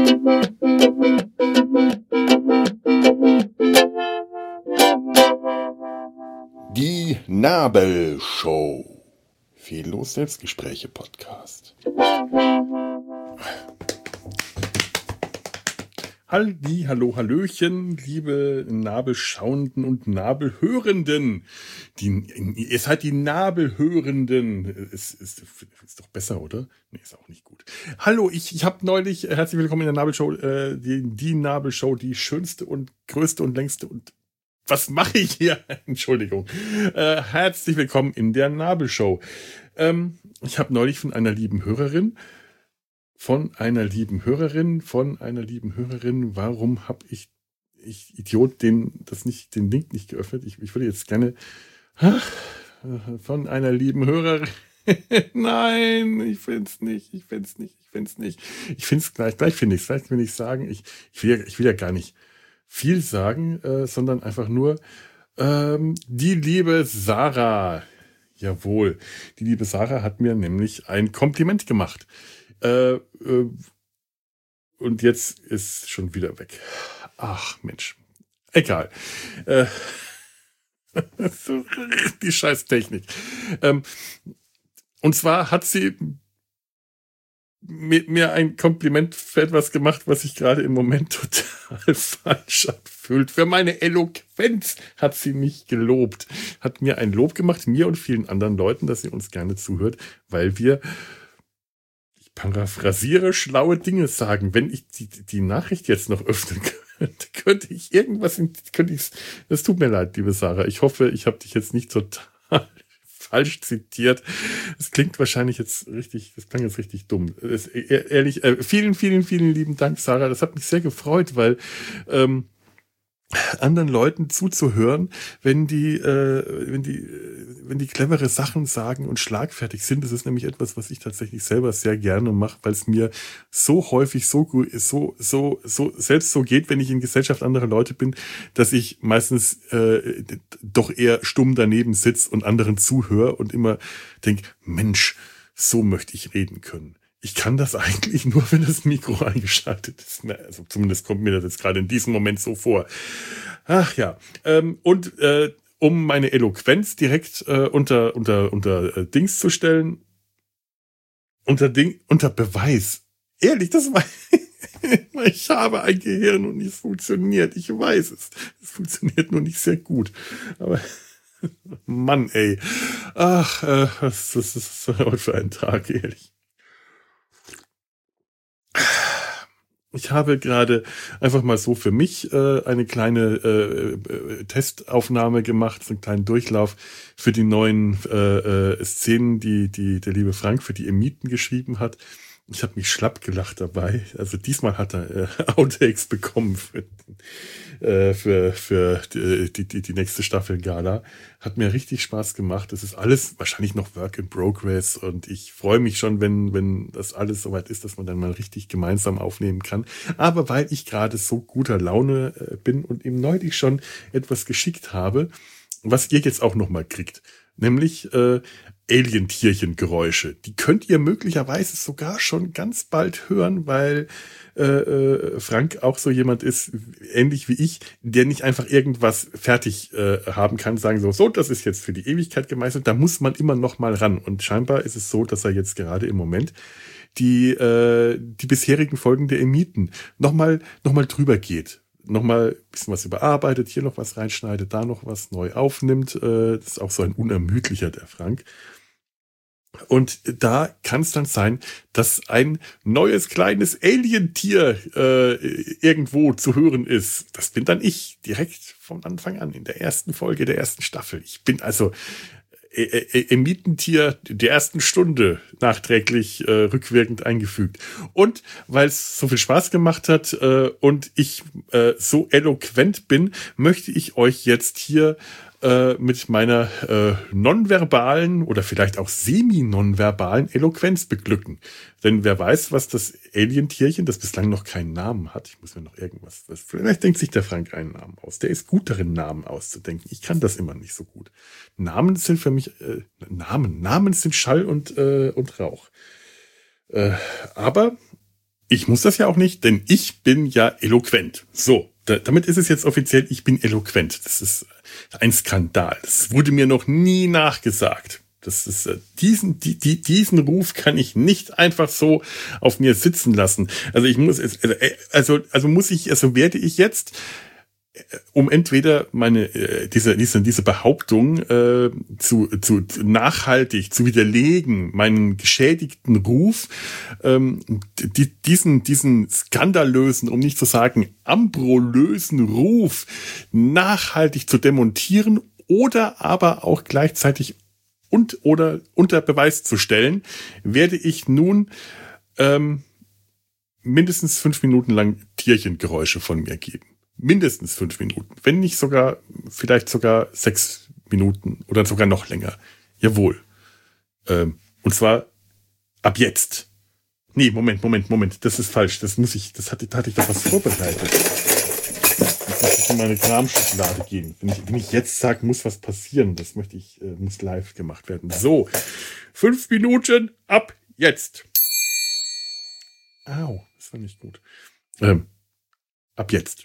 Die Nabelshow. Fehllos Selbstgespräche Podcast. Hallo, Hallöchen, liebe Nabelschauenden und Nabelhörenden. Ihr seid die Nabelhörenden. Ist doch besser, oder? Nee, ist auch nicht gut. Hallo, ich habe neulich, herzlich willkommen in der Nabelshow, die Nabelshow, die schönste und größte und längste und was mache ich hier? Entschuldigung. Herzlich willkommen in der Nabelshow. Ich habe neulich von einer lieben Hörerin, warum habe ich Idiot, den Link nicht geöffnet? Ich würde jetzt gerne von einer lieben Hörerin. Nein, ich finde es nicht. Ich finde es gleich finde ich es. Vielleicht will ich sagen, ich will ja gar nicht viel sagen, sondern einfach nur die liebe Sarah. Jawohl, die liebe Sarah hat mir nämlich ein Kompliment gemacht. Und jetzt ist schon wieder weg. Ach Mensch, egal. Die scheiß Technik. Und zwar hat sie mit mir ein Kompliment für etwas gemacht, was sich gerade im Moment total falsch anfühlt. Für meine Eloquenz hat sie mich gelobt. Hat mir ein Lob gemacht, mir und vielen anderen Leuten, dass sie uns gerne zuhört, weil wir, ich paraphrasiere, schlaue Dinge sagen. Wenn ich die Nachricht jetzt noch öffnen könnte ich irgendwas, das tut mir leid, liebe Sarah. Ich hoffe, ich habe dich jetzt nicht total falsch zitiert. Es klingt wahrscheinlich jetzt richtig, das klang jetzt richtig dumm. Ehrlich, vielen lieben Dank, Sarah. Das hat mich sehr gefreut, weil anderen Leuten zuzuhören, wenn die clevere Sachen sagen und schlagfertig sind. Das ist nämlich etwas, was ich tatsächlich selber sehr gerne mache, weil es mir so häufig so selbst so geht, wenn ich in Gesellschaft anderer Leute bin, dass ich meistens doch eher stumm daneben sitze und anderen zuhöre und immer denke, Mensch, so möchte ich reden können. Ich kann das eigentlich nur, wenn das Mikro eingeschaltet ist. Also zumindest kommt mir das jetzt gerade in diesem Moment so vor. Ach ja. Um meine Eloquenz direkt unter Dings zu stellen, unter Beweis. Ehrlich, das war ich habe ein Gehirn und es funktioniert. Ich weiß es. Es funktioniert nur nicht sehr gut. Aber Mann, ey. Ach, was ist das heute für ein Tag, ehrlich. Ich habe gerade einfach mal so für mich eine kleine Testaufnahme gemacht, so einen kleinen Durchlauf für die neuen Szenen, die der liebe Frank für die Emiten geschrieben hat. Ich habe mich schlapp gelacht dabei. Also diesmal hat er Outtakes bekommen für die nächste Staffel Gala. Hat mir richtig Spaß gemacht. Das ist alles wahrscheinlich noch Work in Progress und ich freue mich schon, wenn das alles soweit ist, dass man dann mal richtig gemeinsam aufnehmen kann. Aber weil ich gerade so guter Laune bin und ihm neulich schon etwas geschickt habe, was ihr jetzt auch noch mal kriegt, nämlich Alien-Tierchen-Geräusche. Die könnt ihr möglicherweise sogar schon ganz bald hören, weil Frank auch so jemand ist, ähnlich wie ich, der nicht einfach irgendwas fertig haben kann, sagen so, das ist jetzt für die Ewigkeit gemeißelt, da muss man immer noch mal ran. Und scheinbar ist es so, dass er jetzt gerade im Moment die bisherigen Folgen der Emiten noch mal drüber geht. Nochmal ein bisschen was überarbeitet, hier noch was reinschneidet, da noch was neu aufnimmt. Das ist auch so ein unermüdlicher, der Frank. Und da kann es dann sein, dass ein neues kleines Alien-Tier irgendwo zu hören ist. Das bin dann ich, direkt von Anfang an, in der ersten Folge der ersten Staffel. Ich bin also Emitentier der ersten Stunde nachträglich rückwirkend eingefügt. Und weil es so viel Spaß gemacht hat und ich so eloquent bin, möchte ich euch jetzt hier mit meiner nonverbalen oder vielleicht auch semi-nonverbalen Eloquenz beglücken. Denn wer weiß, was das Alien-Tierchen, das bislang noch keinen Namen hat, ich muss mir noch irgendwas, vielleicht denkt sich der Frank einen Namen aus. Der ist gut darin, Namen auszudenken. Ich kann das immer nicht so gut. Namen sind für mich, Namen sind Schall und Rauch. Aber ich muss das ja auch nicht, denn ich bin ja eloquent. So, damit ist es jetzt offiziell, ich bin eloquent. Das ist ein Skandal. Das wurde mir noch nie nachgesagt. Das ist diesen Ruf kann ich nicht einfach so auf mir sitzen lassen. Also ich muss werde ich jetzt, um entweder diese Behauptung zu nachhaltig zu widerlegen, meinen geschädigten Ruf, diesen skandalösen, um nicht zu sagen ambrolösen Ruf nachhaltig zu demontieren oder aber auch gleichzeitig oder unter Beweis zu stellen, werde ich nun mindestens 5 Minuten lang Tierchengeräusche von mir geben. Mindestens 5 Minuten. Wenn nicht sogar, vielleicht sogar 6 Minuten oder sogar noch länger. Jawohl. Und zwar ab jetzt. Nee, Moment. Das ist falsch. Da hatte ich doch was vorbereitet. Jetzt muss ich in meine Kramschublade gehen. Wenn ich jetzt sage, muss was passieren. Das muss live gemacht werden. So. 5 Minuten ab jetzt. Au, das war nicht gut. Ab jetzt.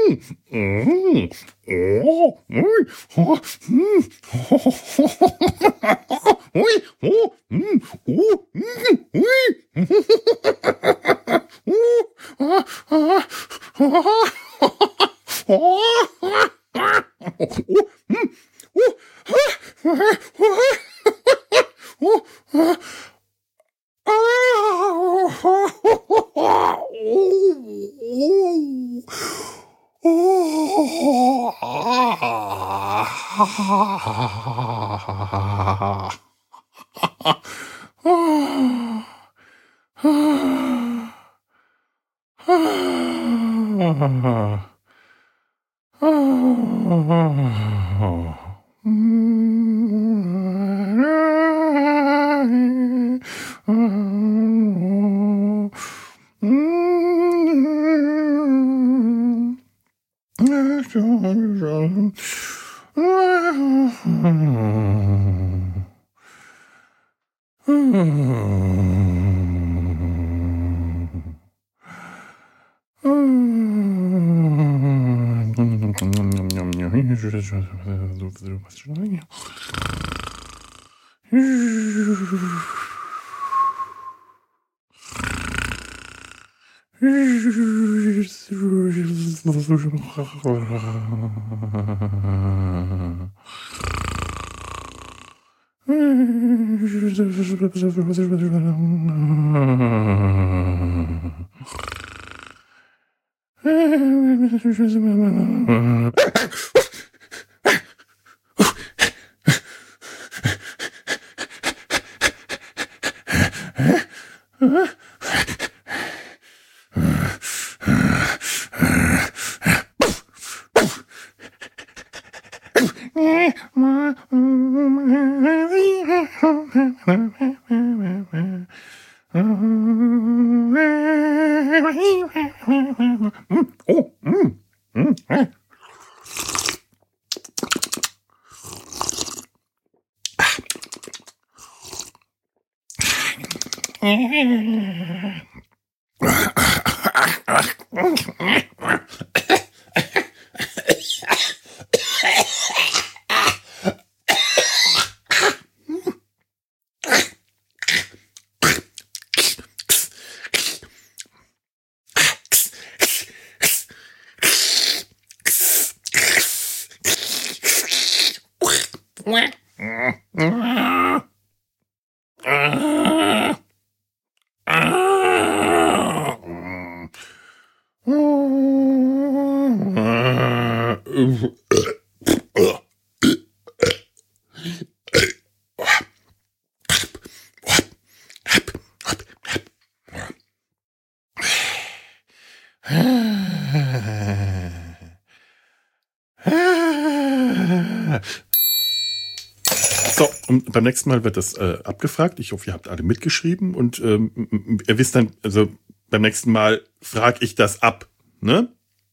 So, und beim nächsten Mal wird das abgefragt. Ich hoffe, ihr habt alle mitgeschrieben und ihr wisst dann, also beim nächsten Mal frage ich das ab, ne?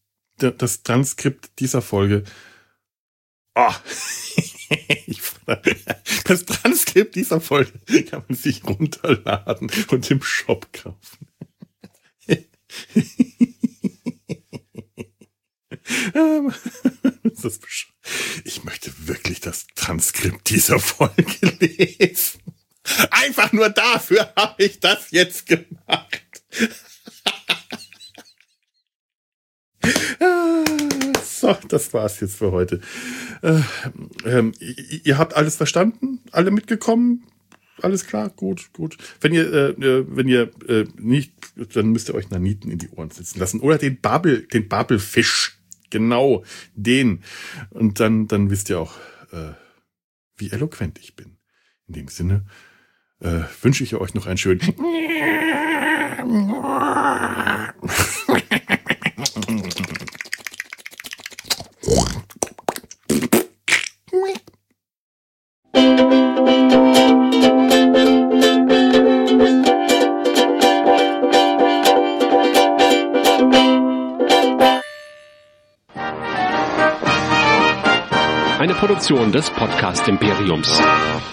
Das Transkript dieser Folge. Das Transkript dieser Folge kann man sich runterladen und im Shop kaufen. Ich möchte wirklich das Transkript dieser Folge lesen. Einfach nur dafür habe ich das jetzt gemacht. So, das war's jetzt für heute. Ihr habt alles verstanden? Alle mitgekommen? Alles klar? Gut. Wenn ihr nicht, dann müsst ihr euch Naniten in die Ohren sitzen lassen. Oder den Babelfisch. Genau, den. Und dann wisst ihr auch, wie eloquent ich bin. In dem Sinne wünsche ich euch noch einen schönen Eine Produktion des Podcast Imperiums.